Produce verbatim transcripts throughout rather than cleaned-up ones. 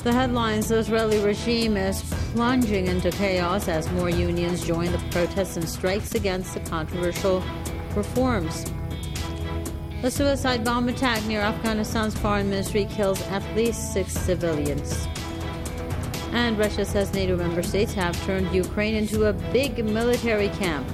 The headlines: the Israeli regime is plunging into chaos as more unions join the protests and strikes against the controversial reforms. A suicide bomb attack near Afghanistan's foreign ministry kills at least six civilians. And Russia says NATO member states have turned Ukraine into a big military camp.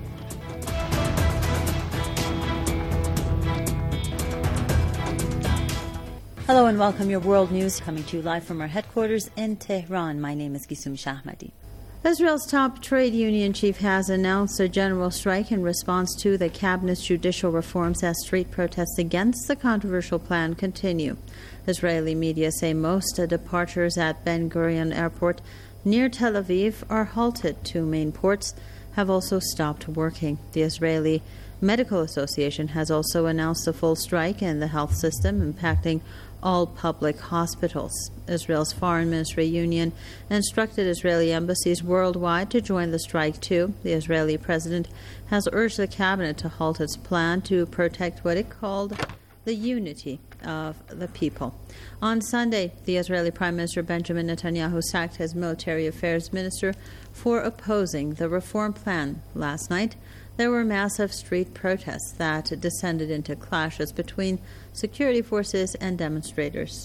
Hello and welcome. Your world news coming to you live from our headquarters in Tehran. My name is Gisum Shahmadi. Israel's top trade union chief has announced a general strike in response to the cabinet's judicial reforms as street protests against the controversial plan continue. Israeli media say most departures at Ben Gurion Airport near Tel Aviv are halted. Two main ports have also stopped working. The Israeli Medical Association has also announced a full strike in the health system, impacting all public hospitals. Israel's Foreign Ministry Union instructed Israeli embassies worldwide to join the strike too. The Israeli president has urged the cabinet to halt its plan to protect what it called the unity of the people. On Sunday, the Israeli Prime Minister Benjamin Netanyahu sacked his military affairs minister for opposing the reform plan. Last night, there were massive street protests that descended into clashes between security forces and demonstrators.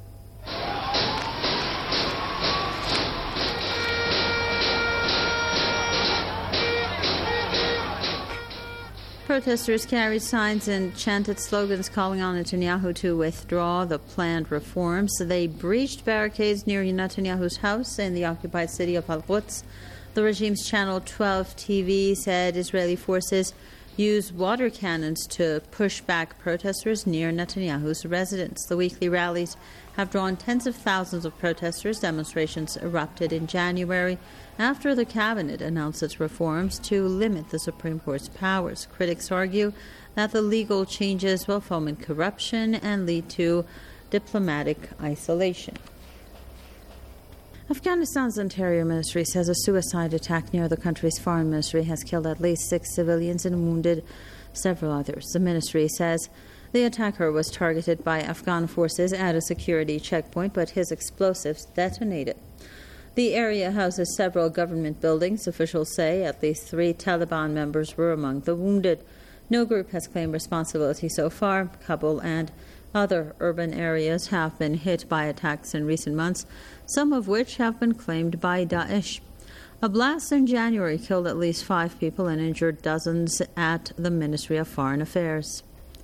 Protesters carried signs and chanted slogans calling on Netanyahu to withdraw the planned reforms. They breached barricades near Netanyahu's house in the occupied city of Al-Quds. The regime's Channel twelve T V said Israeli forces used water cannons to push back protesters near Netanyahu's residence. The weekly rallies have drawn tens of thousands of protesters. Demonstrations erupted in January after the cabinet announced its reforms to limit the Supreme Court's powers. Critics argue that the legal changes will foment corruption and lead to diplomatic isolation. Afghanistan's Interior Ministry says a suicide attack near the country's foreign ministry has killed at least six civilians and wounded several others. The ministry says the attacker was targeted by Afghan forces at a security checkpoint, but his explosives detonated. The area houses several government buildings. Officials say at least three Taliban members were among the wounded. No group has claimed responsibility so far. Kabul and other urban areas have been hit by attacks in recent months, some of which have been claimed by Daesh. A blast in January killed at least five people and injured dozens at the Ministry of Foreign Affairs.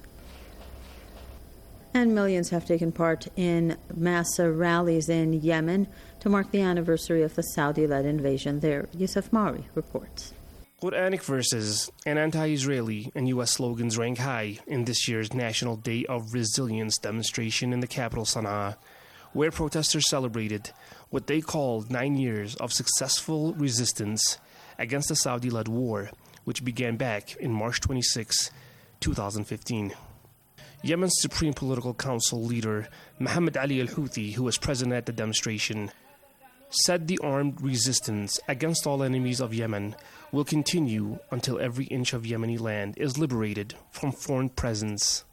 And millions have taken part in mass rallies in Yemen to mark the anniversary of the Saudi-led invasion there. Yusuf Mari reports. Quranic verses and anti-Israeli and U S slogans rank high in this year's National Day of Resilience demonstration in the capital Sana'a, where protesters celebrated what they called nine years of successful resistance against the Saudi-led war, which began back in March twenty-sixth, twenty fifteen. Yemen's Supreme Political Council leader Mohammed Ali al-Houthi, who was present at the demonstration, said the armed resistance against all enemies of Yemen will continue until every inch of Yemeni land is liberated from foreign presence.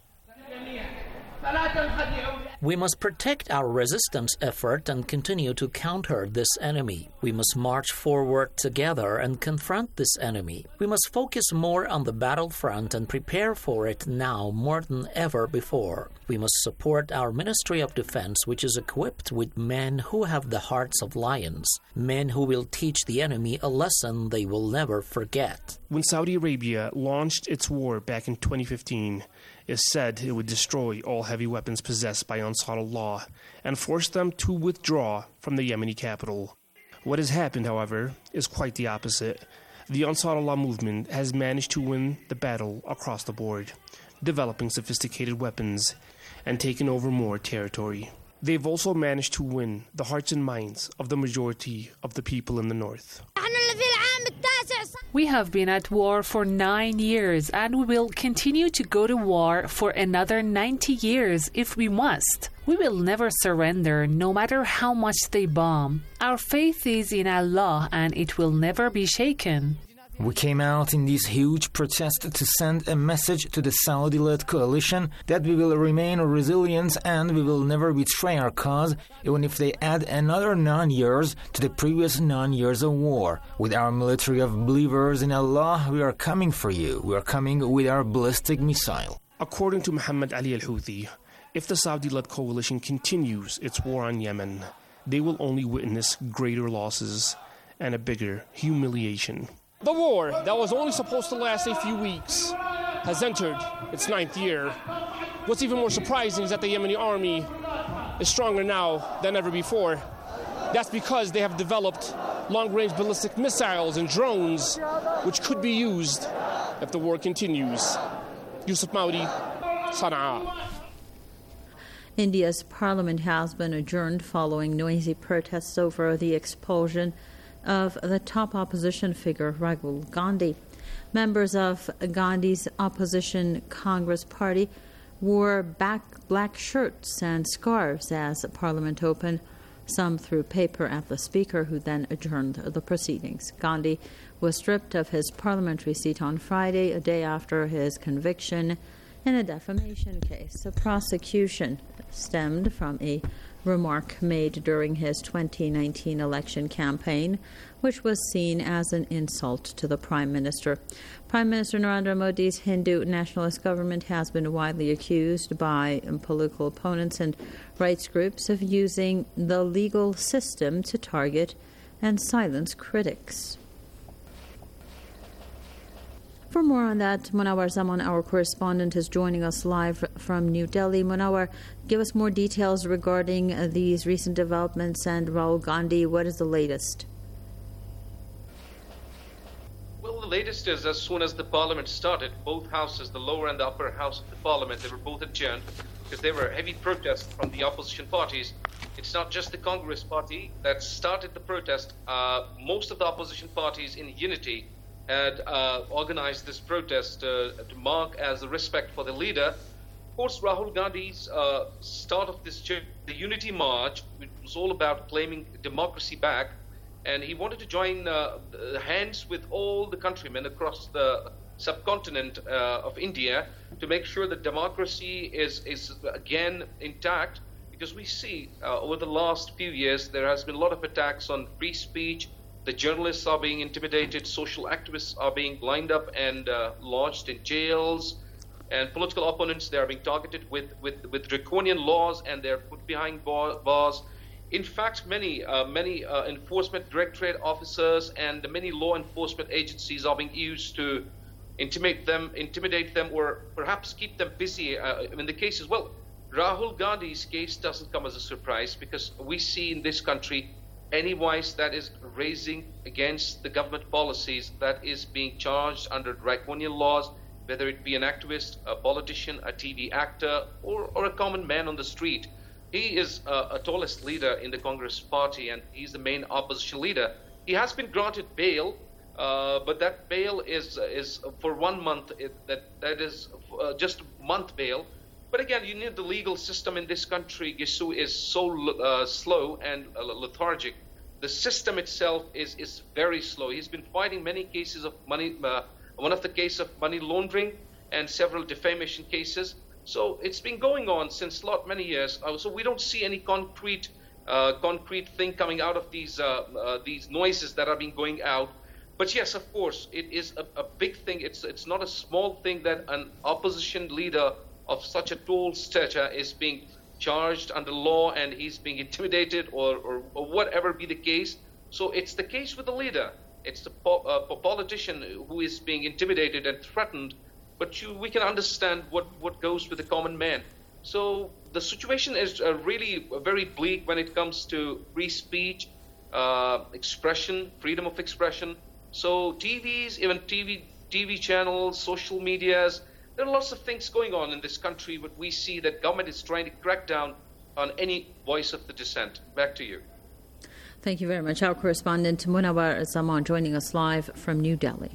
We must protect our resistance effort and continue to counter this enemy. We must march forward together and confront this enemy. We must focus more on the battlefront and prepare for it now more than ever before. We must support our Ministry of Defense, which is equipped with men who have the hearts of lions, men who will teach the enemy a lesson they will never forget. When Saudi Arabia launched its war back in twenty fifteen, it said it would destroy all heavy weapons possessed by Ansar Allah and force them to withdraw from the Yemeni capital. What has happened, however, is quite the opposite. The Ansar Allah movement has managed to win the battle across the board, developing sophisticated weapons and taking over more territory. They've also managed to win the hearts and minds of the majority of the people in the north. We have been at war for nine years and we will continue to go to war for another ninety years if we must. We will never surrender no matter how much they bomb. Our faith is in Allah and it will never be shaken. We came out in this huge protest to send a message to the Saudi-led coalition that we will remain resilient and we will never betray our cause, even if they add another nine years to the previous nine years of war. With our military of believers in Allah, we are coming for you. We are coming with our ballistic missile. According to Muhammad Ali al-Houthi, if the Saudi-led coalition continues its war on Yemen, they will only witness greater losses and a bigger humiliation. The war that was only supposed to last a few weeks has entered its ninth year. What's even more surprising is that the Yemeni army is stronger now than ever before. That's because they have developed long-range ballistic missiles and drones, which could be used if the war continues. Yusuf Maudi, Sana'a. India's parliament has been adjourned following noisy protests over the expulsion of the top opposition figure, Rahul Gandhi. Members of Gandhi's opposition Congress Party wore back black shirts and scarves as Parliament opened. Some threw paper at the Speaker, who then adjourned the proceedings. Gandhi was stripped of his parliamentary seat on Friday, a day after his conviction in a defamation case. The prosecution stemmed from a remark made during his twenty nineteen election campaign, which was seen as an insult to the Prime Minister. Prime Minister Narendra Modi's Hindu nationalist government has been widely accused by political opponents and rights groups of using the legal system to target and silence critics. For more on that, Munawar Zaman, our correspondent, is joining us live from New Delhi. Munawar, give us more details regarding uh, these recent developments and Rahul Gandhi. What is the latest? Well, the latest is as soon as the parliament started, both houses, the lower and the upper house of the parliament, they were both adjourned because there were heavy protests from the opposition parties. It's not just the Congress party that started the protest. Uh, most of the opposition parties in unity had uh, organized this protest uh, to mark as a respect for the leader. Of course, Rahul Gandhi's uh, start of this journey, the Unity March, which was all about claiming democracy back, and he wanted to join uh, hands with all the countrymen across the subcontinent uh, of India to make sure that democracy is, is again intact, because we see uh, over the last few years there has been a lot of attacks on free speech. The journalists are being intimidated, social activists are being lined up and uh, lodged in jails, and political opponents, they are being targeted with, with, with draconian laws, and they're put behind bars. In fact, many uh, many uh, enforcement directorate officers and many law enforcement agencies are being used to intimidate them, intimidate them, or perhaps keep them busy. Uh, in the cases, well, Rahul Gandhi's case doesn't come as a surprise, because we see in this country any voice that is raising against the government policies that is being charged under draconian laws, whether it be an activist, a politician, a T V actor, or, or a common man on the street. He is uh, a tallest leader in the Congress party, and he's the main opposition leader. He has been granted bail, uh, but that bail is is for one month. It, that that is uh, just a month bail. But again, you need the legal system in this country. Gisu is so uh, slow and uh, lethargic. The system itself is is very slow. He's been fighting many cases of money. Uh, one of the cases of money laundering and several defamation cases. So it's been going on since lot many years. Uh, so we don't see any concrete uh, concrete thing coming out of these uh, uh, these noises that are being going out. But yes, of course, it is a, a big thing. It's it's not a small thing that an opposition leader of such a tall stature is being charged under law, and he's being intimidated, or, or, or whatever be the case. So it's the case with the leader. It's the po- uh, politician who is being intimidated and threatened. But you, we can understand what, what goes with the common man. So the situation is uh, really very bleak when it comes to free speech, uh, expression, freedom of expression. So T Vs, even T V T V channels, social medias, there are lots of things going on in this country, but we see that government is trying to crack down on any voice of the dissent. Back to you. Thank you very much. Our correspondent Munawar Zaman joining us live from New Delhi.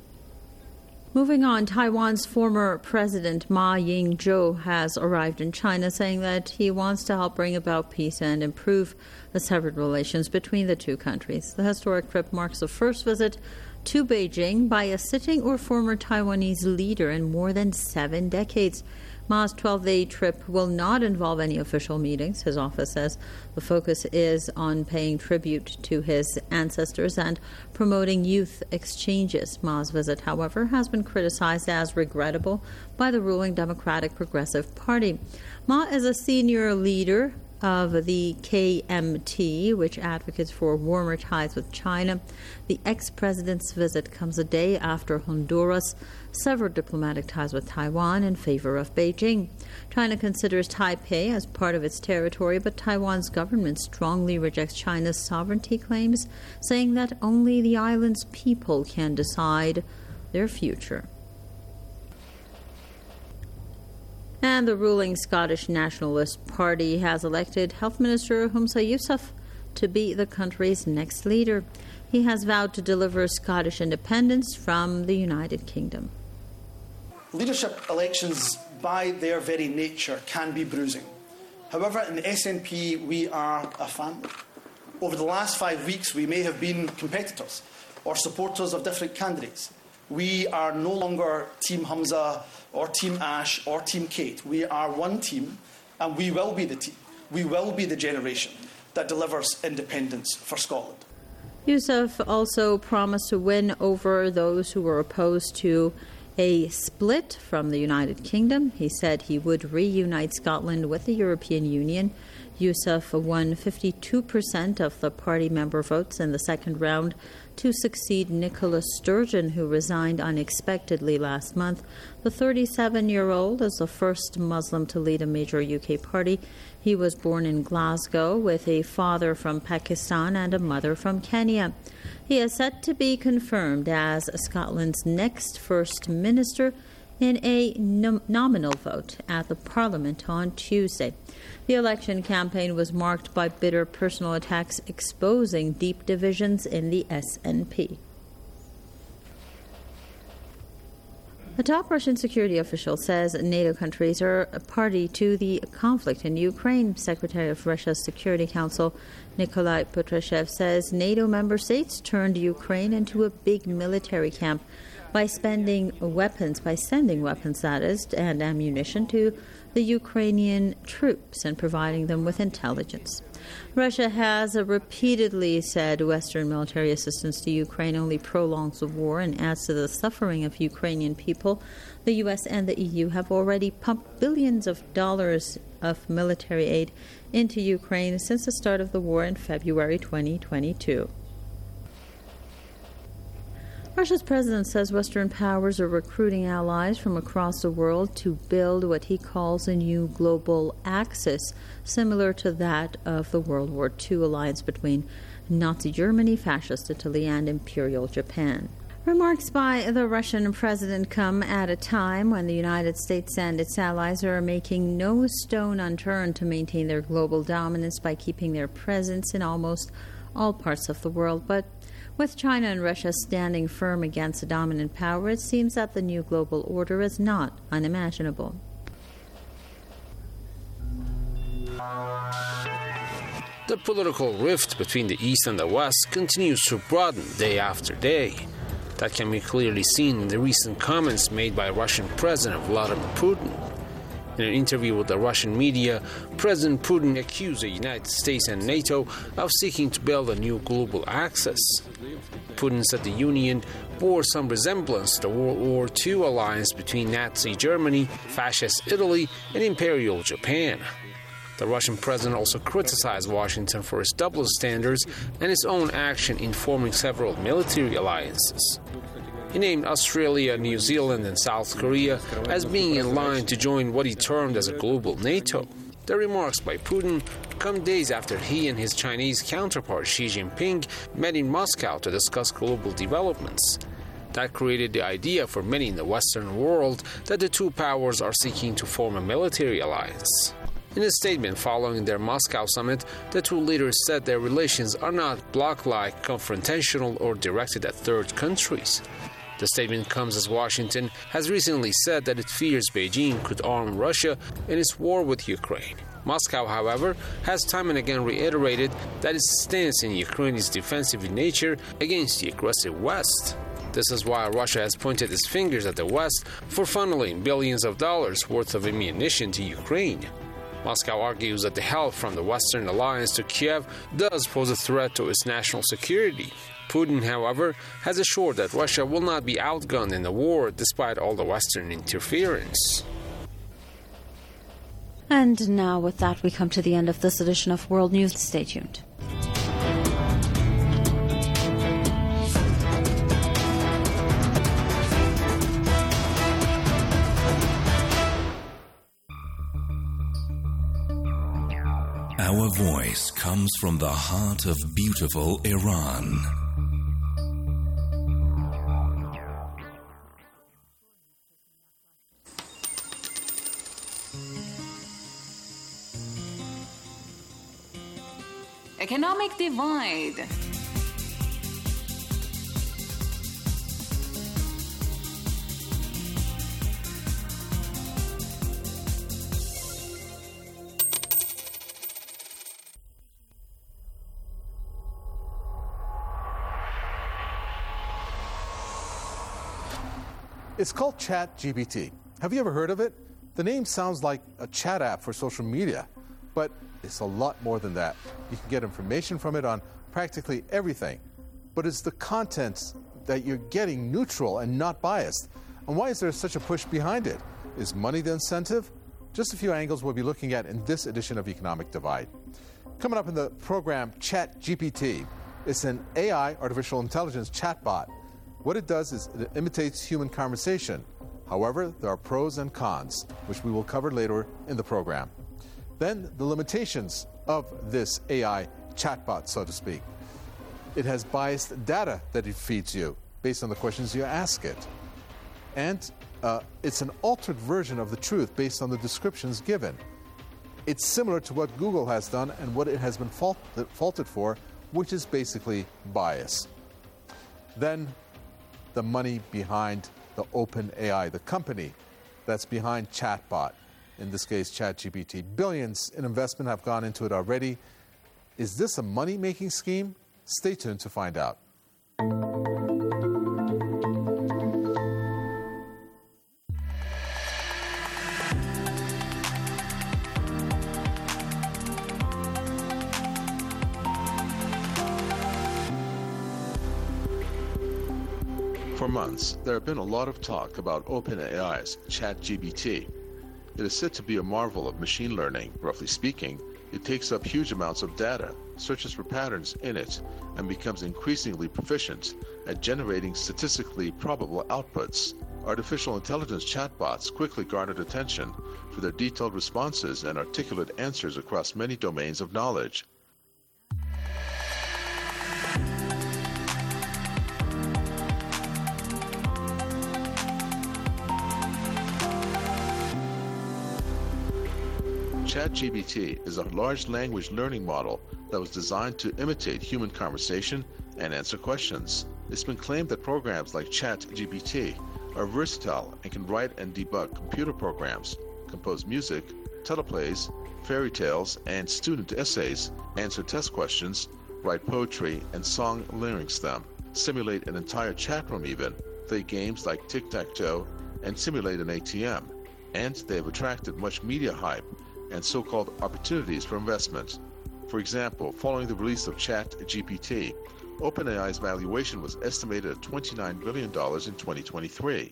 Moving on, Taiwan's former president Ma Ying-jeou has arrived in China, saying that he wants to help bring about peace and improve the severed relations between the two countries. The historic trip marks the first visit to Beijing by a sitting or former Taiwanese leader in more than seven decades. Ma's twelve-day trip will not involve any official meetings. His office says the focus is on paying tribute to his ancestors and promoting youth exchanges. Ma's visit, however, has been criticized as regrettable by the ruling Democratic Progressive Party. Ma is a senior leader of the K M T, which advocates for warmer ties with China. The ex-president's visit comes a day after Honduras severed diplomatic ties with Taiwan in favor of Beijing. China considers Taipei as part of its territory, but Taiwan's government strongly rejects China's sovereignty claims, saying that only the island's people can decide their future. And the ruling Scottish Nationalist Party has elected Health Minister Humza Yousaf to be the country's next leader. He has vowed to deliver Scottish independence from the United Kingdom. Leadership elections, by their very nature, can be bruising. However, in the S N P, we are a family. Over the last five weeks, we may have been competitors or supporters of different candidates. We are no longer Team Humza or Team Ash or Team Kate. We are one team, and we will be the team. We will be the generation that delivers independence for Scotland. Yousaf also promised to win over those who were opposed to a split from the United Kingdom. He said he would reunite Scotland with the European Union. Yousaf won fifty-two percent of the party member votes in the second round to succeed Nicola Sturgeon, who resigned unexpectedly last month. The thirty-seven-year-old is the first Muslim to lead a major U K party. He was born in Glasgow with a father from Pakistan and a mother from Kenya. He is set to be confirmed as Scotland's next First Minister in a nom- nominal vote at the Parliament on Tuesday. The election campaign was marked by bitter personal attacks exposing deep divisions in the S N P. A top Russian security official says NATO countries are a party to the conflict in Ukraine. Secretary of Russia's Security Council Nikolai Patrushev says NATO member states turned Ukraine into a big military camp by spending weapons, by sending weapons, that is, and ammunition to the Ukrainian troops and providing them with intelligence. Russia has repeatedly said Western military assistance to Ukraine only prolongs the war and adds to the suffering of Ukrainian people. The U S and the E U have already pumped billions of dollars of military aid into Ukraine since the start of the war in February twenty twenty-two. Russia's president says Western powers are recruiting allies from across the world to build what he calls a new global axis, similar to that of the World War Two alliance between Nazi Germany, Fascist Italy, and Imperial Japan. Remarks by the Russian president come at a time when the United States and its allies are making no stone unturned to maintain their global dominance by keeping their presence in almost all parts of the world. But with China and Russia standing firm against a dominant power, it seems that the new global order is not unimaginable. The political rift between the East and the West continues to broaden day after day. That can be clearly seen in the recent comments made by Russian President Vladimir Putin. In an interview with the Russian media, President Putin accused the United States and NATO of seeking to build a new global axis. Putin said the Union bore some resemblance to the World War Two alliance between Nazi Germany, Fascist Italy, and Imperial Japan. The Russian president also criticized Washington for its double standards and its own action in forming several military alliances. He named Australia, New Zealand, and South Korea as being in line to join what he termed as a global NATO. The remarks by Putin come days after he and his Chinese counterpart Xi Jinping met in Moscow to discuss global developments. That created the idea for many in the Western world that the two powers are seeking to form a military alliance. In a statement following their Moscow summit, the two leaders said their relations are not bloc-like, confrontational, or directed at third countries. The statement comes as Washington has recently said that it fears Beijing could arm Russia in its war with Ukraine. Moscow, however, has time and again reiterated that its stance in Ukraine is defensive in nature against the aggressive West. This is why Russia has pointed its fingers at the West for funneling billions of dollars worth of ammunition to Ukraine. Moscow argues that the help from the Western alliance to Kiev does pose a threat to its national security. Putin, however, has assured that Russia will not be outgunned in the war despite all the Western interference. And now with that, we come to the end of this edition of World News. Stay tuned. Our voice comes from the heart of beautiful Iran. Economic divide. It's called ChatGPT. Have you ever heard of it? The name sounds like a chat app for social media, but it's a lot more than that. You can get information from it on practically everything. But is the content that you're getting neutral and not biased? And why is there such a push behind it? Is money the incentive? Just a few angles we'll be looking at in this edition of Economic Divide. Coming up in the program, ChatGPT. It's an A I, artificial intelligence chatbot. What it does is it imitates human conversation. However, there are pros and cons, which we will cover later in the program. Then, the limitations of this A I chatbot, so to speak. It has biased data that it feeds you based on the questions you ask it. And uh, it's an altered version of the truth based on the descriptions given. It's similar to what Google has done and what it has been fault- faulted for, which is basically bias. Then, the money behind the OpenAI, the company that's behind Chatbot, in this case ChatGPT. Billions in investment have gone into it already. Is this a money-making scheme? Stay tuned to find out. For months, there have been a lot of talk about OpenAI's ChatGPT. It is said to be a marvel of machine learning. Roughly speaking, it takes up huge amounts of data, searches for patterns in it, and becomes increasingly proficient at generating statistically probable outputs. Artificial intelligence chatbots quickly garnered attention for their detailed responses and articulate answers across many domains of knowledge. ChatGPT is a large language learning model that was designed to imitate human conversation and answer questions. It's been claimed that programs like ChatGPT are versatile and can write and debug computer programs, compose music, teleplays, fairy tales, and student essays, answer test questions, write poetry and song lyrics them, simulate an entire chat room even, play games like tic-tac-toe, and simulate an A T M. And they have attracted much media hype and so-called opportunities for investment. For example, following the release of ChatGPT, OpenAI's valuation was estimated at twenty-nine billion dollars in twenty twenty-three.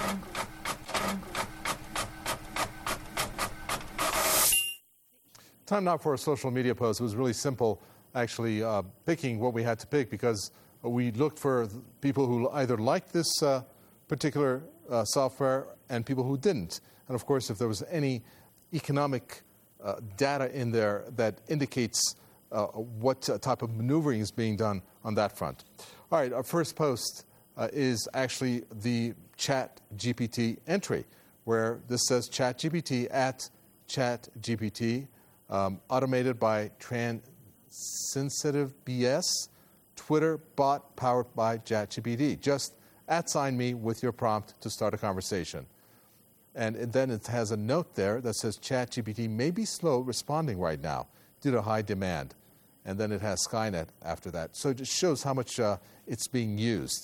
Time now for a social media post. It was really simple, actually, uh, picking what we had to pick because we looked for people who either liked this uh, particular uh, software and people who didn't. And of course, if there was any economic uh, data in there that indicates uh, what uh, type of maneuvering is being done on that front. All right, our first post uh, is actually the ChatGPT entry, where this says ChatGPT at ChatGPT, um, automated by Transensitive B S, Twitter bot powered by ChatGPT. Just at sign me with your prompt to start a conversation. And then it has a note there that says ChatGPT may be slow responding right now due to high demand. And then it has Skynet after that. So it just shows how much uh, it's being used.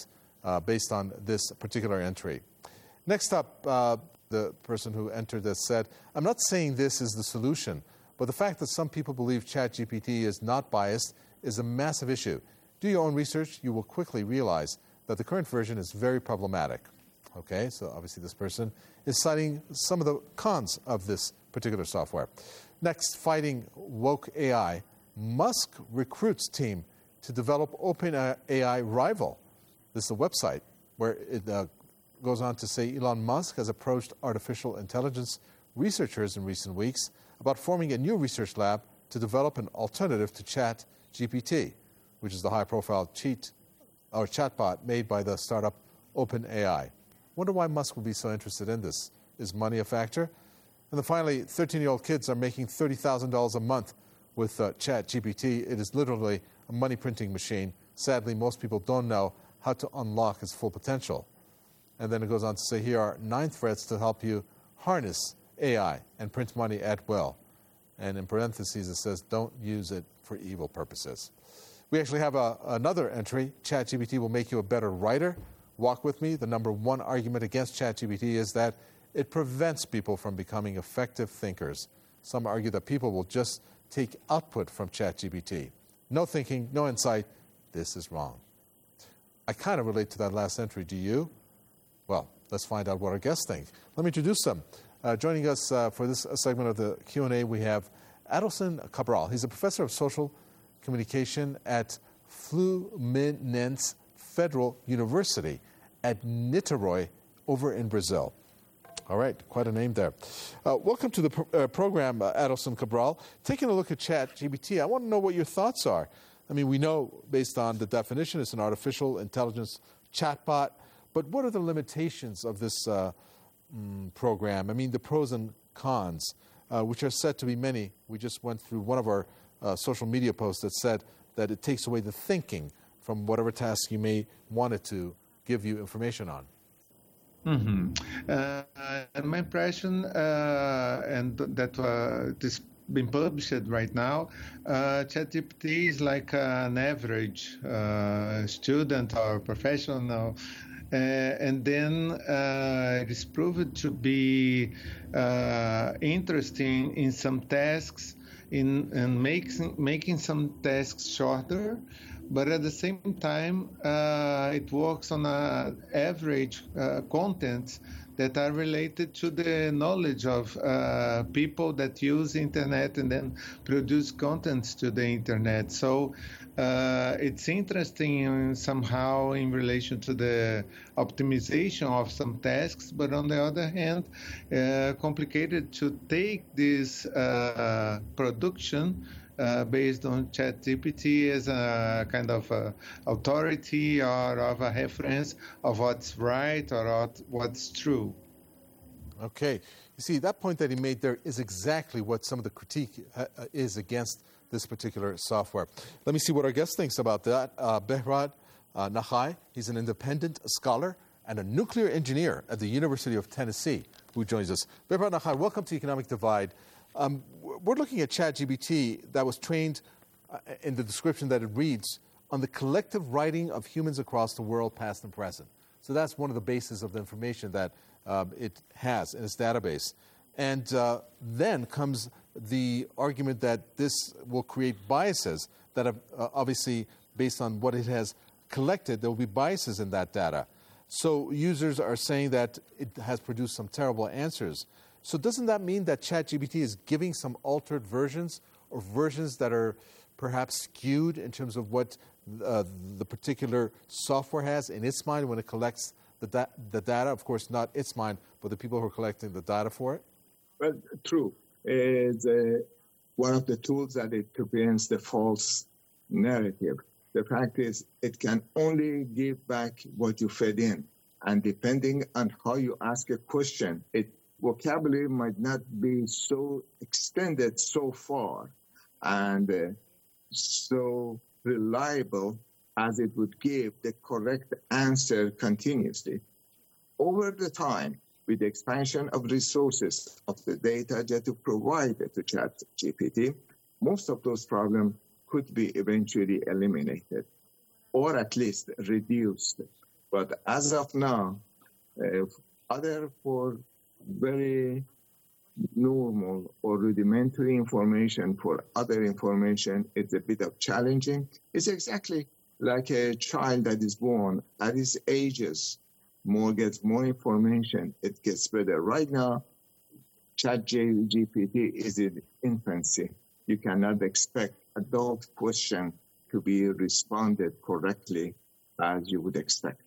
uh, based on this particular entry. Next up, uh, the person who entered this said, I'm not saying this is the solution, but the fact that some people believe ChatGPT is not biased is a massive issue. Do your own research. You will quickly realize that the current version is very problematic. Okay, so obviously this person is citing some of the cons of this particular software. Next, fighting woke A I. Musk recruits team to develop OpenAI rival. This is a website where it uh, goes on to say Elon Musk has approached artificial intelligence researchers in recent weeks about forming a new research lab to develop an alternative to ChatGPT, which is the high-profile cheat or chatbot made by the startup OpenAI. Wonder why Musk would be so interested in this. Is money a factor? And then finally, thirteen-year-old kids are making thirty thousand dollars a month with uh, ChatGPT. It is literally a money-printing machine. Sadly, most people don't know how to unlock its full potential. And then it goes on to say, here are nine threats to help you harness A I and print money at will. And in parentheses, it says, don't use it for evil purposes. We actually have a, another entry. ChatGPT will make you a better writer. Walk with me. The number one argument against ChatGPT is that it prevents people from becoming effective thinkers. Some argue that people will just take output from ChatGPT. No thinking, no insight. This is wrong. I kind of relate to that last entry. Do you? Well, let's find out what our guests think. Let me introduce them. Uh, joining us uh, for this segment of the Q and A, we have Adelson Cabral. He's a professor of social communication at Fluminense Federal University at Niterói over in Brazil. All right, quite a name there. Uh, welcome to the pro- uh, program, uh, Adelson Cabral. Taking a look at ChatGPT, I want to know what your thoughts are. I mean, we know, based on the definition, it's an artificial intelligence chatbot, but what are the limitations of this uh, mm, program? I mean, the pros and cons, uh, which are said to be many. We just went through one of our uh, social media posts that said that it takes away the thinking from whatever task you may want it to give you information on. Mm-hmm. Uh, and my impression, uh, and that uh, this been published right now, uh, ChatGPT is like an average uh, student or professional, uh, and then uh, it is proved to be uh, interesting in some tasks, in, in making making some tasks shorter. But at the same time, uh, it works on a average uh, content that are related to the knowledge of uh, people that use internet and then produce contents to the internet. So uh, it's interesting somehow in relation to the optimization of some tasks, but on the other hand, uh, complicated to take this uh, production Uh, based on ChatGPT as a kind of a authority or of a reference of what's right or what, what's true. Okay. You see, that point that he made there is exactly what some of the critique uh, is against this particular software. Let me see what our guest thinks about that. Uh, Behrad uh, Nahai, he's an independent scholar and a nuclear engineer at the University of Tennessee, who joins us. Behrad Nahai, welcome to Economic Divide. Um, we're looking at ChatGPT that was trained uh, in the description that it reads on the collective writing of humans across the world, past and present. So that's one of the bases of the information that um, it has in its database. And uh, then comes the argument that this will create biases that are uh, obviously based on what it has collected. There will be biases in that data. So users are saying that it has produced some terrible answers. So doesn't that mean that ChatGPT is giving some altered versions or versions that are perhaps skewed in terms of what uh, the particular software has in its mind when it collects the, da- the data? Of course, not its mind, but the people who are collecting the data for it? Well, true. It's uh, one of the tools that it prevents the false narrative. The fact is, it can only give back what you fed in. And depending on how you ask a question, it vocabulary might not be so extended so far and uh, so reliable as it would give the correct answer continuously. Over the time, with the expansion of resources of the data that you provided to ChatGPT, most of those problems could be eventually eliminated or at least reduced. But as of now, uh, other for very normal or rudimentary information, for other information, it's a bit of challenging. It's exactly like a child that is born. At its ages, more gets more information, it gets better. Right now, ChatGPT is in infancy. You cannot expect adult question to be responded correctly as you would expect.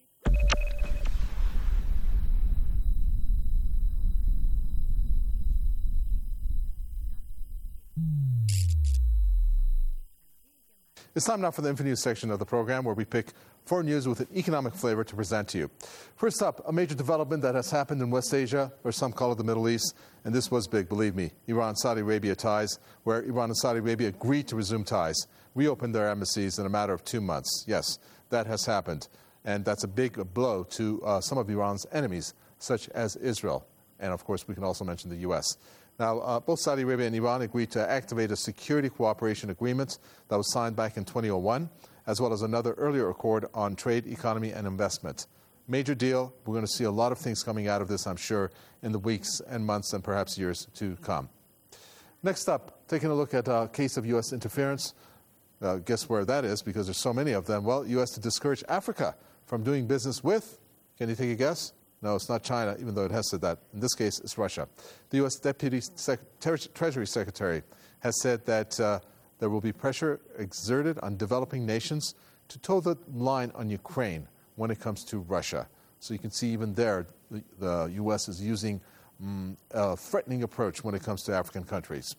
It's time now for the InfoNews section of the program, where we pick foreign news with an economic flavor to present to you. First up, a major development that has happened in West Asia, or some call it the Middle East, and this was big, believe me. Iran-Saudi Arabia ties, where Iran and Saudi Arabia agreed to resume ties, reopened their embassies in a matter of two months. Yes, that has happened, and that's a big blow to uh, some of Iran's enemies, such as Israel. And, of course, we can also mention the U S Now, uh, both Saudi Arabia and Iran agreed to activate a security cooperation agreement that was signed back in two thousand one, as well as another earlier accord on trade, economy, and investment. Major deal. We're going to see a lot of things coming out of this, I'm sure, in the weeks and months and perhaps years to come. Next up, taking a look at a case of U S interference. Uh, guess where that is, because there's so many of them. Well, U S to discourage Africa from doing business with, can you take a guess? No, it's not China, even though it has said that. In this case, it's Russia. The U S Deputy Sec- Treasury Secretary has said that uh, there will be pressure exerted on developing nations to toe the line on Ukraine when it comes to Russia. So you can see even there, the, the U S is using um, a threatening approach when it comes to African countries.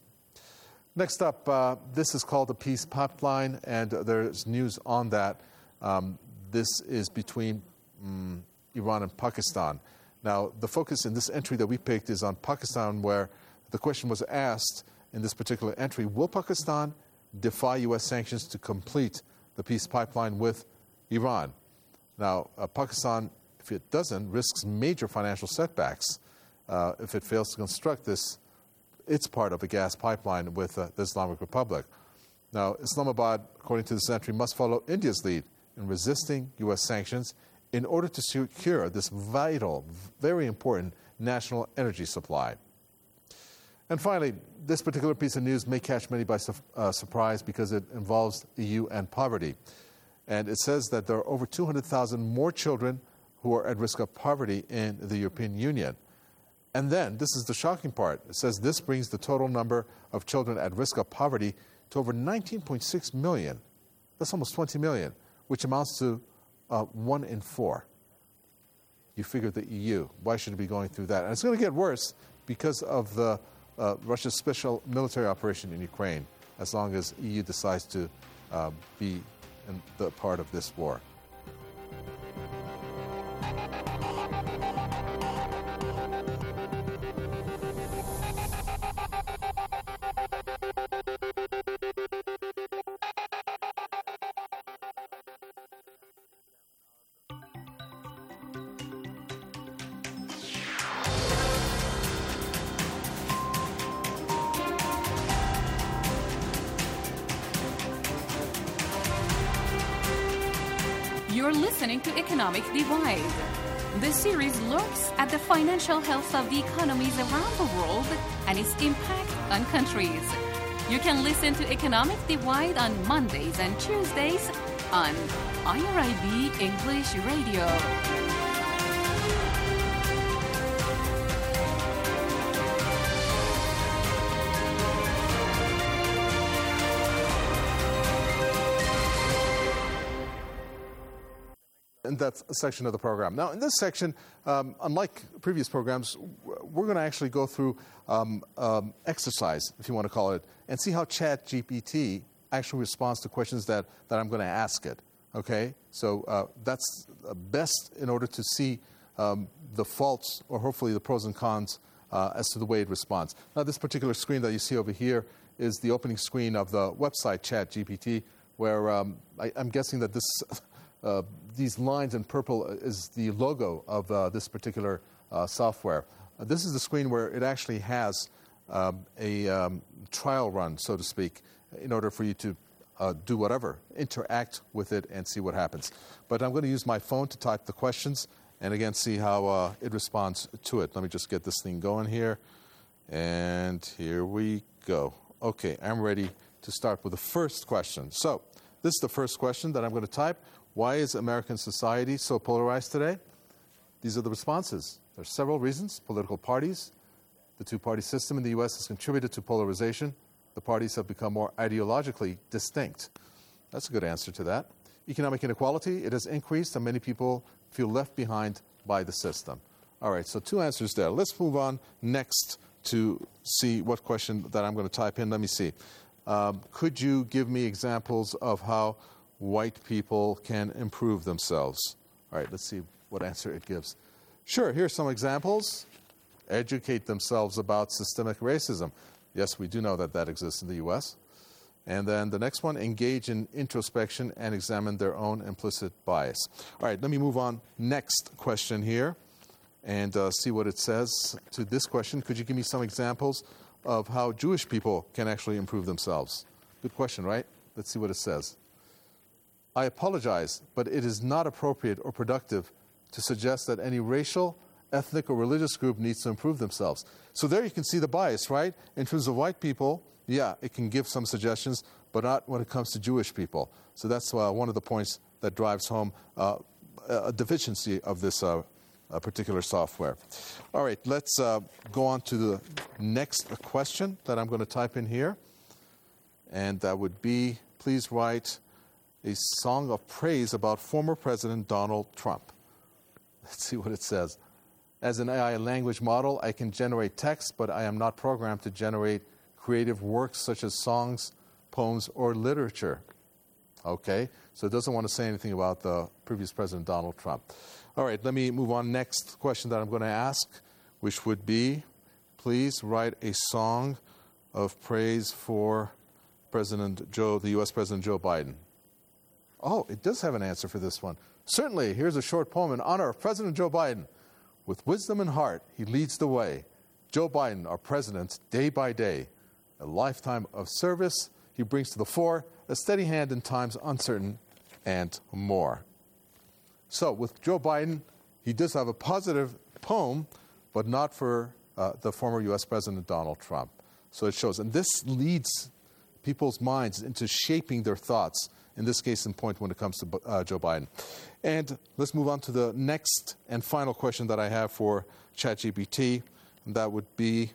Next up, uh, this is called the Peace Pipeline, and uh, there's news on that. Um, this is between Um, Iran and Pakistan. Now, the focus in this entry that we picked is on Pakistan, where the question was asked in this particular entry, will Pakistan defy U S sanctions to complete the peace pipeline with Iran? Now, uh, Pakistan, if it doesn't, risks major financial setbacks uh, if it fails to construct this, its part of the gas pipeline with uh, the Islamic Republic. Now, Islamabad, according to this entry, must follow India's lead in resisting U S sanctions in order to secure this vital, very important national energy supply. And finally, this particular piece of news may catch many by su- uh, surprise because it involves E U and poverty. And it says that there are over two hundred thousand more children who are at risk of poverty in the European Union. And then, this is the shocking part, it says this brings the total number of children at risk of poverty to over nineteen point six million. That's almost twenty million, which amounts to Uh, one in four. You figure the E U, why should it be going through that? And it's going to get worse because of the uh, Russia's special military operation in Ukraine, as long as E U decides to uh, be in the part of this war. You're listening to Economic Divide. This series looks at the financial health of the economies around the world and its impact on countries. You can listen to Economic Divide on Mondays and Tuesdays on I R I B English Radio. And that's a section of the program. Now, in this section, um, unlike previous programs, we're going to actually go through um, um, exercise, if you want to call it, and see how ChatGPT actually responds to questions that, that I'm going to ask it. Okay? So uh, that's best in order to see um, the faults, or hopefully the pros and cons, uh, as to the way it responds. Now, this particular screen that you see over here is the opening screen of the website ChatGPT, where um, I, I'm guessing that this... Uh, these lines in purple is the logo of uh, this particular uh, software. Uh, this is the screen where it actually has um, a um, trial run, so to speak, in order for you to uh, do whatever, interact with it and see what happens. But I'm going to use my phone to type the questions and again see how uh, it responds to it. Let me just get this thing going here. And here we go. Okay, I'm ready to start with the first question. So this is the first question that I'm going to type. Why is American society so polarized today? These are the responses. There are several reasons. Political parties. The two-party system in the U S has contributed to polarization. The parties have become more ideologically distinct. That's a good answer to that. Economic inequality, it has increased, and many people feel left behind by the system. All right, so two answers there. Let's move on next to see what question that I'm going to type in. Let me see. Um, could you give me examples of how white people can improve themselves? All right, let's see what answer it gives. Sure, here's some examples. Educate themselves about systemic racism. Yes, we do know that that exists in the U S. And then the next one, engage in introspection and examine their own implicit bias. All right, let me move on. Next question here and uh, see what it says to this question. Could you give me some examples of how Jewish people can actually improve themselves? Good question, right? Let's see what it says. I apologize, but it is not appropriate or productive to suggest that any racial, ethnic, or religious group needs to improve themselves. So there you can see the bias, right? In terms of white people, yeah, it can give some suggestions, but not when it comes to Jewish people. So that's uh, one of the points that drives home uh, a deficiency of this uh, uh, particular software. All right, let's uh, go on to the next question that I'm going to type in here. And that would be, please write a song of praise about former President Donald Trump. Let's see what it says. As an A I language model, I can generate text, but I am not programmed to generate creative works such as songs, poems, or literature. Okay, so it doesn't want to say anything about the previous President Donald Trump. All right, let me move on. Next question that I'm going to ask, which would be, please write a song of praise for President Joe, the U S President Joe Biden. Oh, it does have an answer for this one. Certainly, here's a short poem in honor of President Joe Biden. With wisdom and heart, he leads the way. Joe Biden, our president, day by day. A lifetime of service he brings to the fore, a steady hand in times uncertain, and more. So, with Joe Biden, he does have a positive poem, but not for uh, the former U S President Donald Trump. So it shows. And this leads people's minds into shaping their thoughts, in this case in point when it comes to uh, Joe Biden. And let's move on to the next and final question that I have for ChatGPT. And that would be,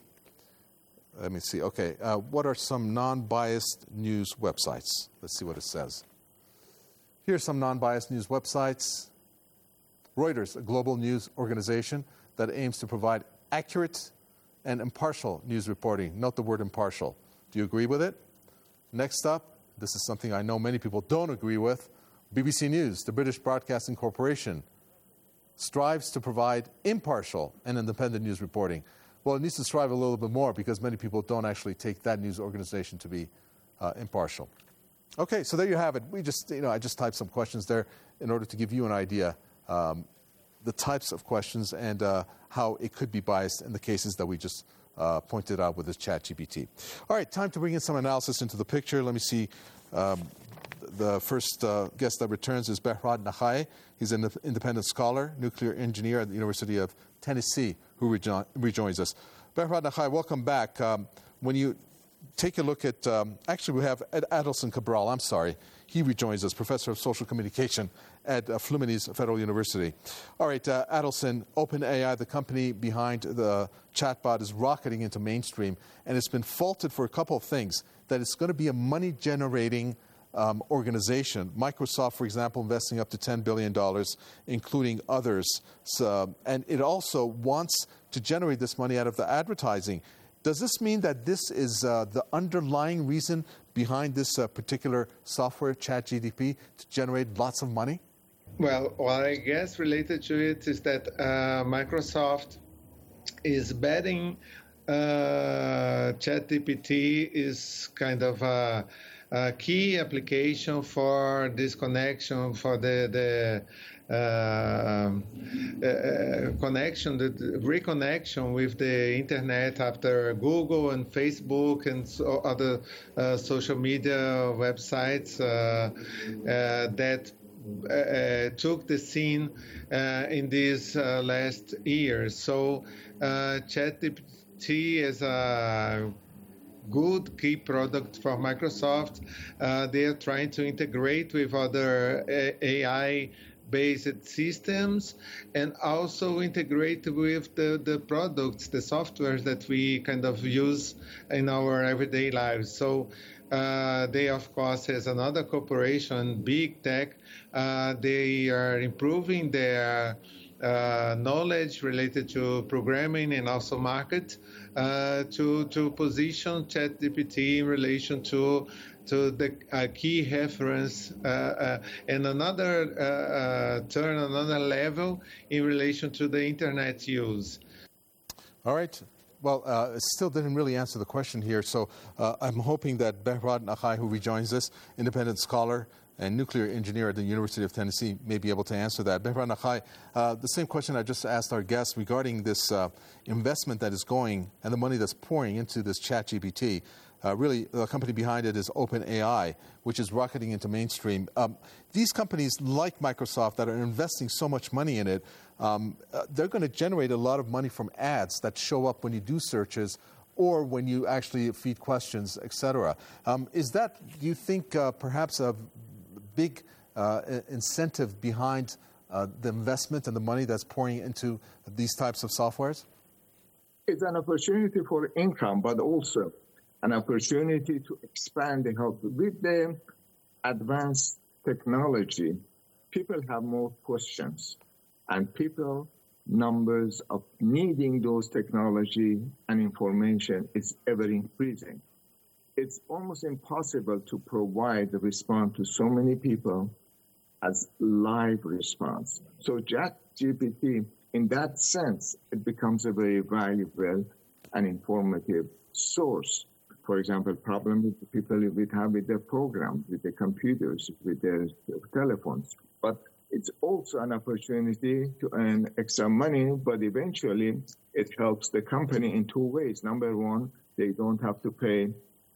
let me see, okay, uh, what are some non-biased news websites? Let's see what it says. Here are some non-biased news websites. Reuters, a global news organization that aims to provide accurate and impartial news reporting. Note the word impartial. Do you agree with it? Next up, this is something I know many people don't agree with. B B C News, the British Broadcasting Corporation, strives to provide impartial and independent news reporting. Well, it needs to strive a little bit more because many people don't actually take that news organization to be uh, impartial. Okay, so there you have it. We just, you know, I just typed some questions there in order to give you an idea um, the types of questions and uh, how it could be biased in the cases that we just uh, pointed out with this ChatGPT. All right, time to bring in some analysis into the picture. Let me see. Um, the first uh, guest that returns is Behrad Nahai. He's an independent scholar, nuclear engineer at the University of Tennessee, who rejo- rejoins us. Behrad Nahai, welcome back. Um, when you take a look at, um, actually we have Ed Adelson Cabral, I'm sorry. He rejoins us, professor of social communication at uh, Fluminense Federal University. All right, uh, Adelson, OpenAI, the company behind the chatbot, is rocketing into mainstream, and it's been faulted for a couple of things, that it's going to be a money-generating um, organization. Microsoft, for example, investing up to ten billion dollars, including others. So, and it also wants to generate this money out of the advertising. Does this mean that this is uh, the underlying reason behind this uh, particular software, ChatGPT, to generate lots of money? Well, what I guess related to it is that uh, Microsoft is betting uh, ChatGPT is kind of uh, a key application for this connection, for the the uh, uh, connection, the reconnection with the internet after Google and Facebook and so other uh, social media websites uh, uh, that uh, took the scene uh, in these uh, last years. So uh, ChatGPT is a good key product for Microsoft. Uh, they are trying to integrate with other A I-based systems and also integrate with the, the products, the softwares that we kind of use in our everyday lives. So uh, they, of course, as another corporation, big tech, uh, they are improving their Uh, knowledge related to programming and also market uh, to to position ChatGPT in relation to to the uh, key reference uh, uh, and another uh, uh, turn another level in relation to the internet use. All right. Well, uh, it still didn't really answer the question here, so uh, I'm hoping that Behrad Nakhai, who rejoins us, independent scholar and nuclear engineer at the University of Tennessee, may be able to answer that. Behrad Nakhai, uh, the same question I just asked our guests regarding this uh, investment that is going and the money that's pouring into this ChatGPT. Uh, really, the company behind it is OpenAI, which is rocketing into mainstream. Um, these companies, like Microsoft, that are investing so much money in it, um, uh, they're going to generate a lot of money from ads that show up when you do searches or when you actually feed questions, et cetera. Um, is that, do you think, uh, perhaps a big uh, incentive behind uh, the investment and the money that's pouring into these types of softwares? It's an opportunity for income, but also an opportunity to expand the help. With the advanced technology, people have more questions, and people numbers of needing those technology and information is ever increasing. It's almost impossible to provide the response to so many people as live response. So ChatGPT, in that sense, it becomes a very valuable and informative source. For example, problem with the people would have with their programs, with their computers, with their telephones. But it's also an opportunity to earn extra money, but eventually it helps the company in two ways. Number one, they don't have to pay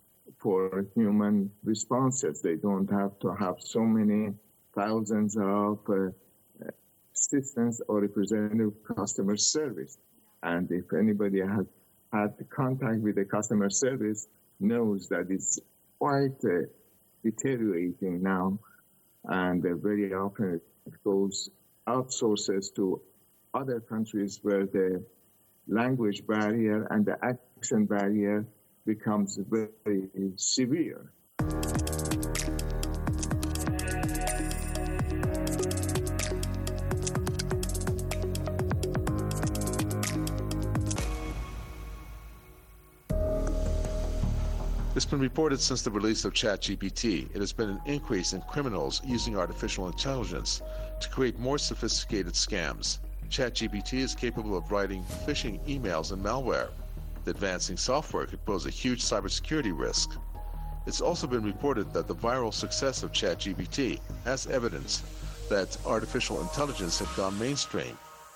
for human responses. They don't have to have so many thousands of uh, assistants or representative customer service. And if anybody has had contact with the customer service, knows that it's quite uh, deteriorating now, and uh, very often it goes outsources to other countries where the language barrier and the accent barrier becomes very severe. It's been reported since the release of ChatGPT, it has been an increase in criminals using artificial intelligence to create more sophisticated scams. ChatGPT is capable of writing phishing emails and malware. The advancing software could pose a huge cybersecurity risk. It's also been reported that the viral success of ChatGPT has evidence that artificial intelligence had gone mainstream.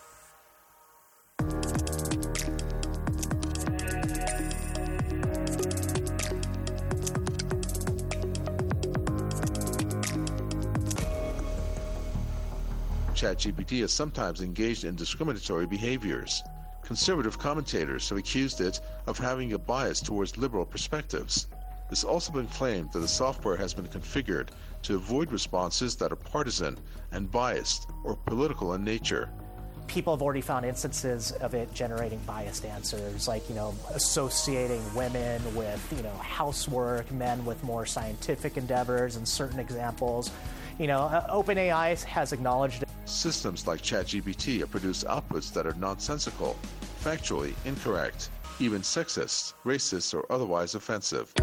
ChatGPT has sometimes engaged in discriminatory behaviors. Conservative commentators have accused it of having a bias towards liberal perspectives. It's also been claimed that the software has been configured to avoid responses that are partisan and biased or political in nature. People have already found instances of it generating biased answers, like, you know, associating women with, you know, housework, men with more scientific endeavors, and certain examples. You know, uh, OpenAI has acknowledged it. Systems like ChatGPT have produced outputs that are nonsensical, factually incorrect, even sexist, racist, or otherwise offensive.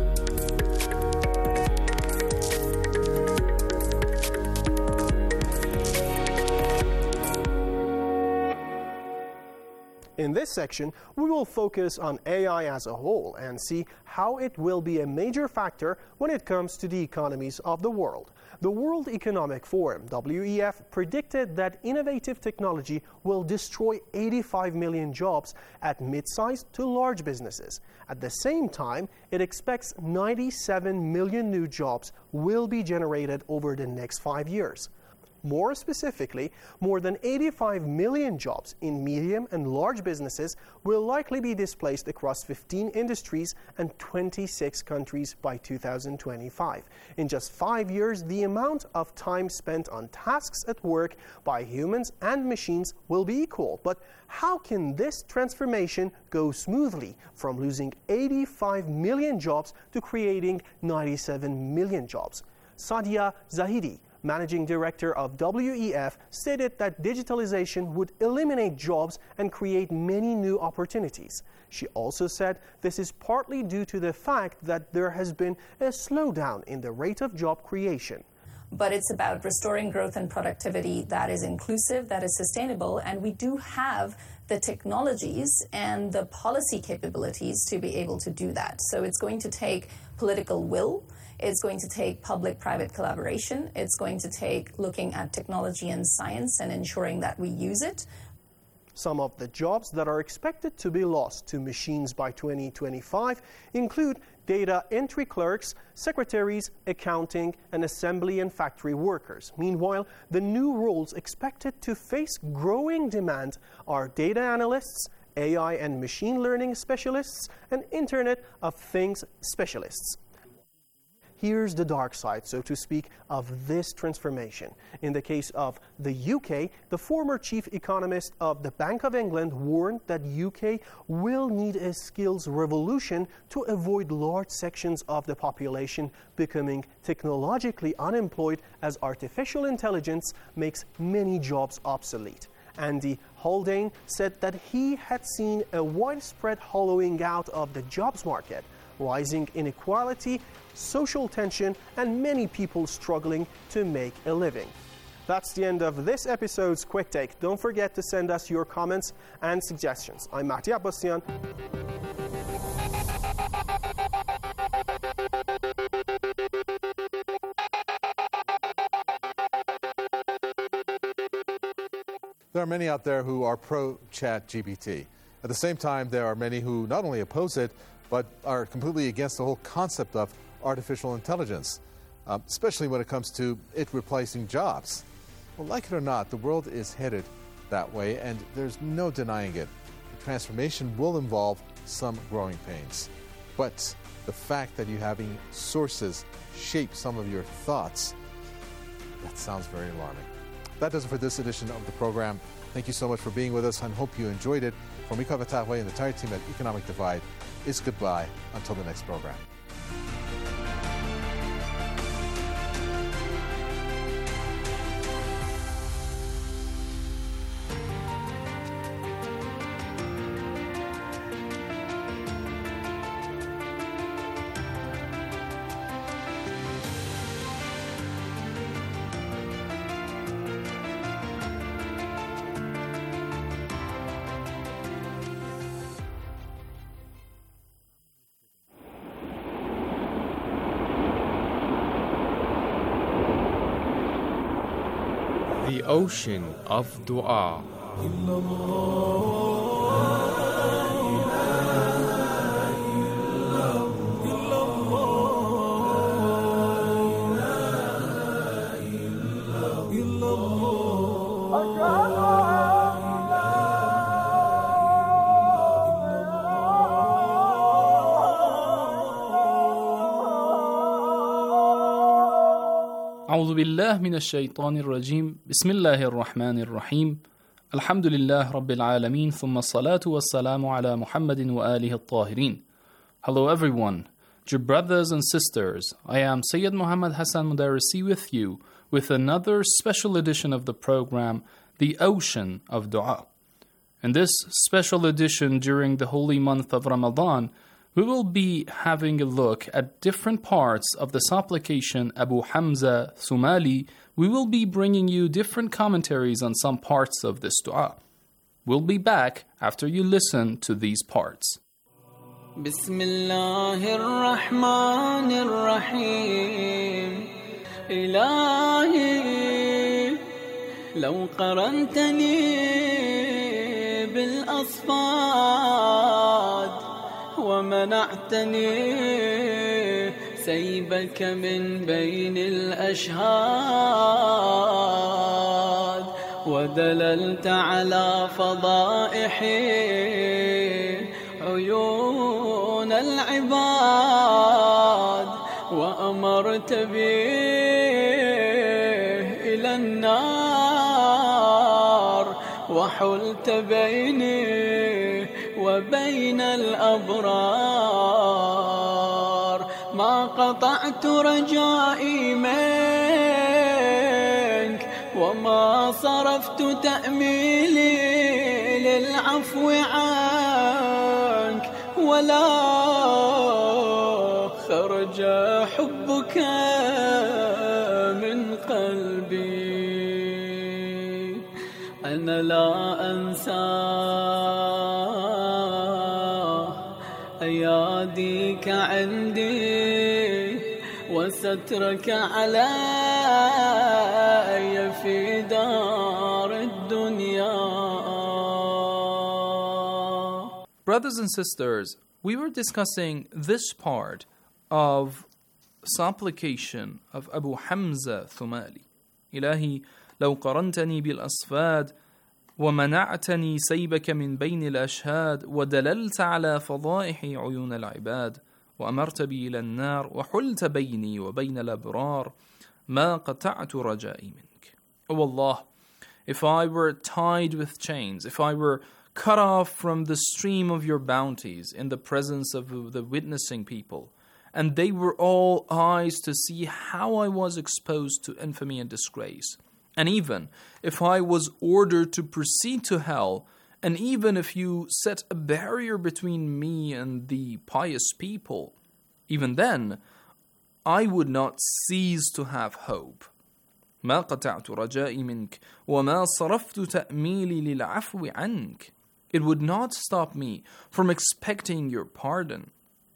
In this section, we will focus on A I as a whole and see how it will be a major factor when it comes to the economies of the world. The World Economic Forum, W E F, predicted that innovative technology will destroy eighty-five million jobs at mid-sized to large businesses. At the same time, it expects ninety-seven million new jobs will be generated over the next five years. More specifically, more than eighty-five million jobs in medium and large businesses will likely be displaced across fifteen industries and twenty-six countries by two thousand twenty-five. In just five years, the amount of time spent on tasks at work by humans and machines will be equal. But how can this transformation go smoothly from losing eighty-five million jobs to creating ninety-seven million jobs? Sadia Zahidi, Managing Director of W E F, stated that digitalization would eliminate jobs and create many new opportunities. She also said this is partly due to the fact that there has been a slowdown in the rate of job creation. But it's about restoring growth and productivity that is inclusive, that is sustainable, and we do have the technologies and the policy capabilities to be able to do that. So it's going to take political will. It's going to take public-private collaboration. It's going to take looking at technology and science and ensuring that we use it. Some of the jobs that are expected to be lost to machines by twenty twenty-five include data entry clerks, secretaries, accounting, and assembly and factory workers. Meanwhile, the new roles expected to face growing demand are data analysts, A I and machine learning specialists, and Internet of Things specialists. Here's the dark side, so to speak, of this transformation. In the case of the U K, the former chief economist of the Bank of England warned that U K will need a skills revolution to avoid large sections of the population becoming technologically unemployed as artificial intelligence makes many jobs obsolete. Andy Haldane said that he had seen a widespread hollowing out of the jobs market, rising inequality, social tension, and many people struggling to make a living. That's the end of this episode's Quick Take. Don't forget to send us your comments and suggestions. I'm Mahdi Abbasian. There are many out there who are pro-ChatGPT. At the same time, there are many who not only oppose it, but are completely against the whole concept of artificial intelligence, uh, especially when it comes to it replacing jobs. Well, like it or not, the world is headed that way, and there's no denying it. The transformation will involve some growing pains. But the fact that you're having sources shape some of your thoughts, that sounds very alarming. That does it for this edition of the program. Thank you so much for being with us, and hope you enjoyed it. From Mika Vatahwe and the entire team at Economic Divide, it's goodbye until the next program. The ocean of dua. أعوذ بالله من الشيطان الرجيم بسم الله الرحمن الرحيم الحمد لله رب العالمين ثم الصلاة والسلام على محمد وآله الطاهرين. Hello everyone, dear brothers and sisters, I am Sayyid Muhammad Hassan Mudarrisi with you with another special edition of the program, The Ocean of Dua. In this special edition during the holy month of Ramadan, we will be having a look at different parts of the supplication Abu Hamza Thumali. We will be bringing you different commentaries on some parts of this dua. We'll be back after you listen to these parts. بسم الله الرحمن الرحيم إلهي لو قرنتني بالأصفاد ومنعتني سيبك من بين الأشهاد ودللت على فضائحي عيون العباد وأمرت بي إلى النار وحلت بيني وبين الأبرار ما قطعت رجائي منك وما صرفت تأميلي للعفو عنك ولا خرج حبك من قلبي أنا لا أنسى أياديك عندي وسترك علي في دار الدنيا. Brothers and sisters, we were discussing this part of supplication of Abu Hamza Thumali. إلهي لو قرنتني بالأصفاد ومنعتني سيبك من بين الأشهاد ودللت على فضائح عيون العباد وأمرت بي إلى النار وحلت بيني وبين الأبرار ما قطعت رجائي منك. Oh Allah, if I were tied with chains, if I were cut off from the stream of your bounties in the presence of the witnessing people, and they were all eyes to see how I was exposed to infamy and disgrace, and even if I was ordered to proceed to hell, and even if you set a barrier between me and the pious people, even then I would not cease to have hope. ما قطعت رجائي منك وما صرفت تأميلي للعفو عنك. It would not stop me from expecting your pardon.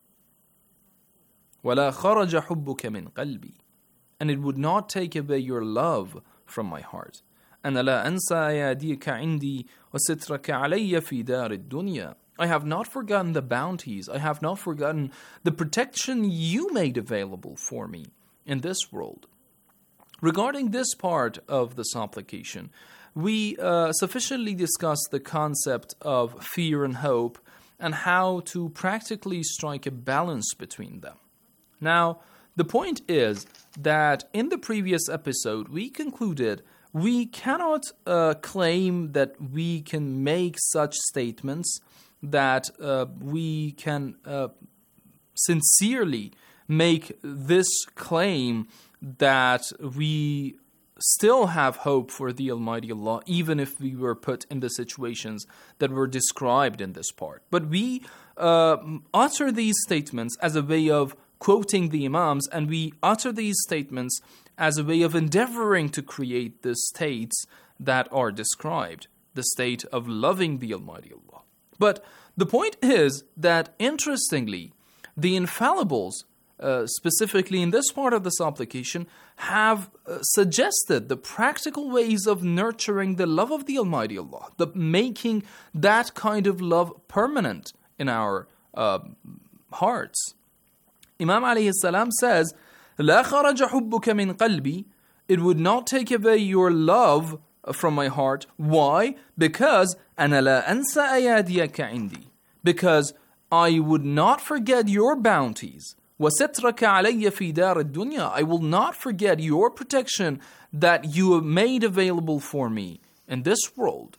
ولا خرج حبك من قلبي. And it would not take away your love from my heart. أنا لا أنسى أياديك عندي وسترك علي في دار الدنيا. I have not forgotten the bounties. I have not forgotten the protection you made available for me in this world. Regarding this part of the supplication, we uh, sufficiently discussed the concept of fear and hope and how to practically strike a balance between them. Now, the point is that in the previous episode, we concluded we cannot uh, claim that we can make such statements, that uh, we can uh, sincerely make this claim that we still have hope for the Almighty Allah, even if we were put in the situations that were described in this part. But we uh, utter these statements as a way of quoting the Imams, and we utter these statements as a way of endeavoring to create the states that are described, the state of loving the Almighty Allah. But the point is that, interestingly, the infallibles, Uh, specifically in this part of the supplication, have uh, suggested the practical ways of nurturing the love of the Almighty Allah, the making that kind of love permanent in our uh, hearts. Imam alayhi salam says, لا خرج حبك من قلبي. It would not take away your love from my heart. Why? Because أنا لا أنسى أياديك عندي. Because I would not forget your bounties. وَسَتْرَكَ عَلَيَّ فِي دَارِ الدُّنْيَا. I will not forget your protection that you have made available for me in this world.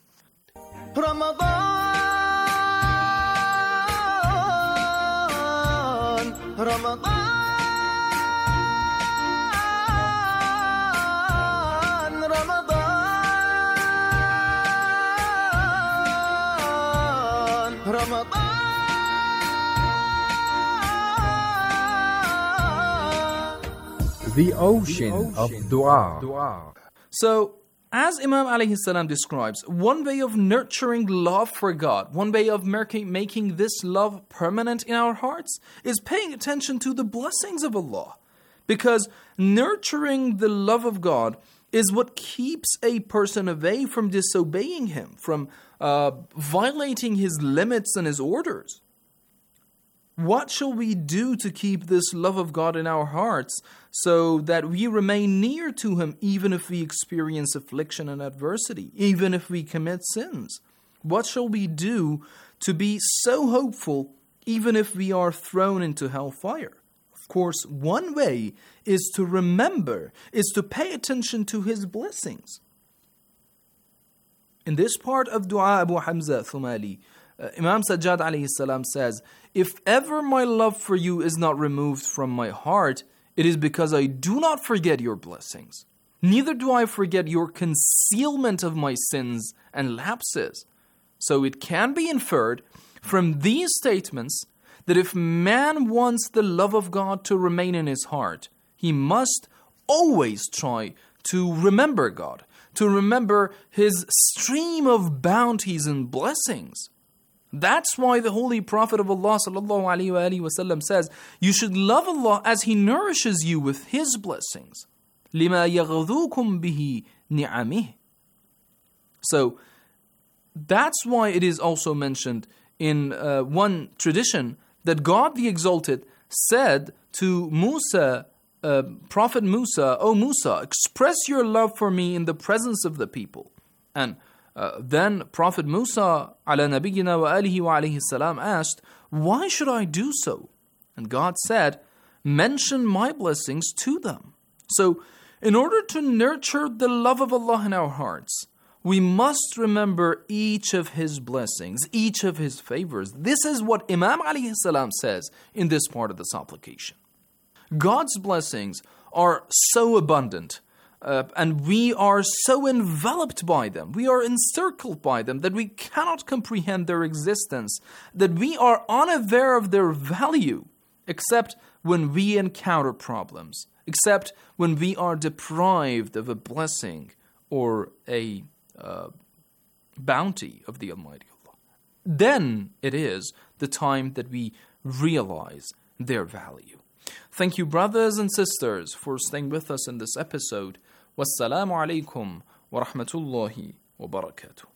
Ramadan, Ramadan, Ramadan, Ramadan. The ocean of dua. So, as Imam alayhi salam describes, one way of nurturing love for God, one way of making this love permanent in our hearts is paying attention to the blessings of Allah. Because nurturing the love of God is what keeps a person away from disobeying Him, from uh, violating His limits and His orders. What shall we do to keep this love of God in our hearts so that we remain near to Him even if we experience affliction and adversity, even if we commit sins? What shall we do to be so hopeful even if we are thrown into hellfire? Of course, one way is to remember, is to pay attention to His blessings. In this part of Dua Abu Hamza Thumali, uh, Imam Sajjad alayhi salam says, if ever my love for you is not removed from my heart, it is because I do not forget your blessings. Neither do I forget your concealment of my sins and lapses. So it can be inferred from these statements that if man wants the love of God to remain in his heart, he must always try to remember God, to remember His stream of bounties and blessings. That's why the Holy Prophet of Allah sallallahu alaihi wasallam says, you should love Allah as He nourishes you with His blessings. لِمَا يَغْذُوكُمْ بِهِ نِعَمِهِ. So, that's why it is also mentioned in uh, one tradition that God the Exalted said to Musa, uh, Prophet Musa, O Musa, express your love for me in the presence of the people. And uh, then Prophet Musa ala nabiyyina wa alihi wa alayhi salam asked, why should I do so? And God said, mention my blessings to them. So, in order to nurture the love of Allah in our hearts, we must remember each of His blessings, each of His favors. This is what Imam alayhi salam says in this part of the supplication. God's blessings are so abundant, uh, and we are so enveloped by them, we are encircled by them, that we cannot comprehend their existence, that we are unaware of their value, except when we encounter problems, except when we are deprived of a blessing or a Uh, bounty of the Almighty Allah. Then it is the time that we realize their value. Thank you, brothers and sisters, for staying with us in this episode. Wassalamu alaikum wa rahmatullahi wa barakatuh.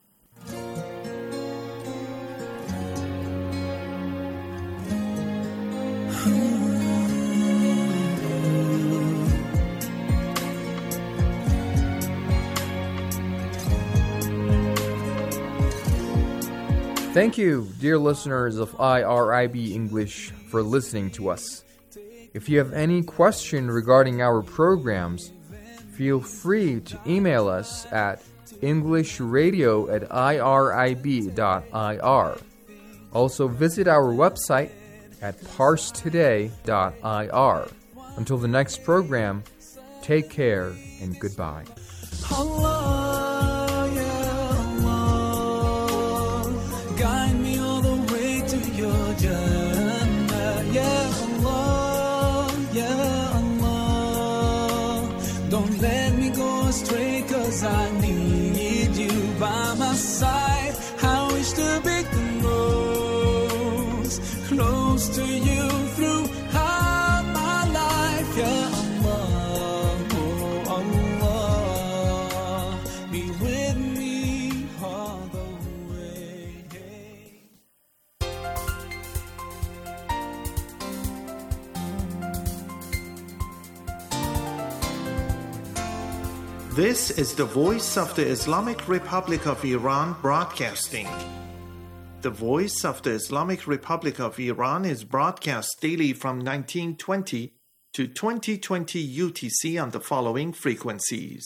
Thank you, dear listeners of I R I B English, for listening to us. If you have any question regarding our programs, feel free to email us at englishradio at irib dot I R. Also visit our website at parsetoday dot I R. Until the next program, take care and goodbye. Guide me all the way to your Jannah, Ya Allah, Ya Allah. Don't let me go astray, cause I need you by my side. I wish to be close, close to you throughout my life, Ya Allah, oh Allah. Be with me all the way. This is the Voice of the Islamic Republic of Iran broadcasting. The Voice of the Islamic Republic of Iran is broadcast daily from nineteen twenty to twenty twenty U T C on the following frequencies.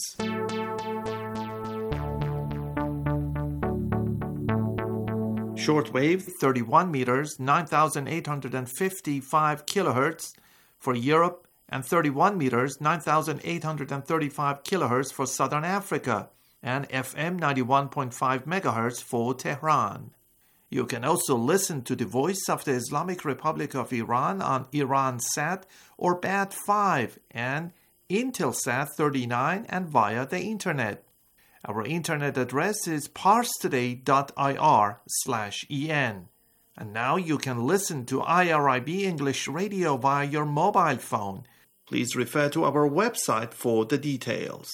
Shortwave thirty-one meters, nine thousand eight hundred fifty-five kilohertz for Europe, and thirty-one meters, nine thousand eight hundred thirty-five kilohertz for Southern Africa, and F M ninety-one point five megahertz for Tehran. You can also listen to the Voice of the Islamic Republic of Iran on Iransat or B A T five and Intelsat thirty-nine and via the Internet. Our internet address is parstoday.ir slash en. And now you can listen to I R I B English Radio via your mobile phone. Please refer to our website for the details.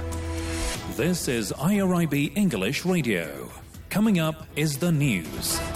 This is I R I B English Radio. Coming up is the news.